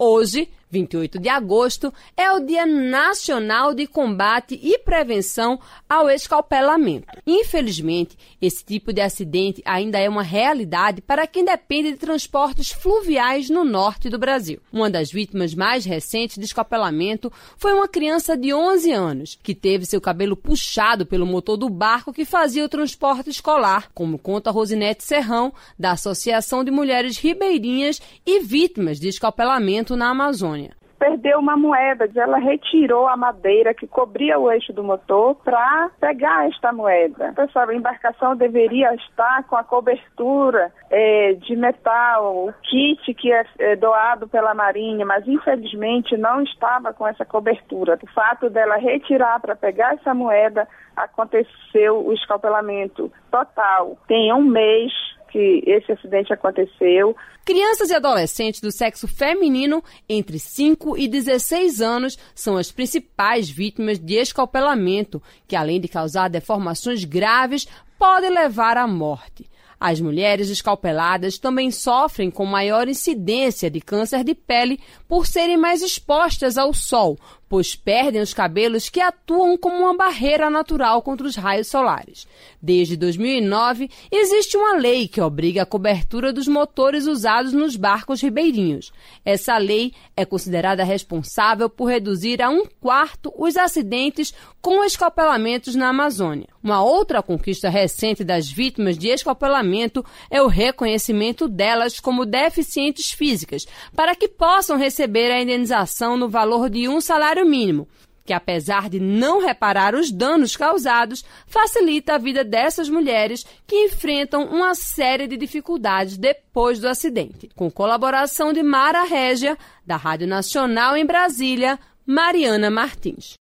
Hoje, 28 de agosto, é o Dia Nacional de Combate e Prevenção ao Escalpelamento. Infelizmente, esse tipo de acidente ainda é uma realidade para quem depende de transportes fluviais no norte do Brasil. Uma das vítimas mais recentes de escalpelamento foi uma criança de 11 anos, que teve seu cabelo puxado pelo motor do barco que fazia o transporte escolar, como conta Rosinete Serrão, da Associação de Mulheres Ribeirinhas e Vítimas de Escalpelamento na Amazônia. Perdeu uma moeda, ela retirou a madeira que cobria o eixo do motor para pegar esta moeda. Pessoal, a embarcação deveria estar com a cobertura de metal, o kit que é doado pela Marinha, mas infelizmente não estava com essa cobertura. O fato dela retirar para pegar essa moeda, aconteceu o escalpelamento total. Tem um mês que esse acidente aconteceu. Crianças e adolescentes do sexo feminino entre 5 e 16 anos são as principais vítimas de escalpelamento, que além de causar deformações graves, podem levar à morte. As mulheres escalpeladas também sofrem com maior incidência de câncer de pele por serem mais expostas ao sol, pois perdem os cabelos que atuam como uma barreira natural contra os raios solares. Desde 2009, existe uma lei que obriga a cobertura dos motores usados nos barcos ribeirinhos. Essa lei é considerada responsável por reduzir a 1/4 os acidentes com escalpelamentos na Amazônia. Uma outra conquista recente das vítimas de escalpelamento é o reconhecimento delas como deficientes físicas, para que possam receber a indenização no valor de um salário mínimo, que apesar de não reparar os danos causados, facilita a vida dessas mulheres que enfrentam uma série de dificuldades depois do acidente. Com colaboração de Mara Régia, da Rádio Nacional em Brasília, Mariana Martins.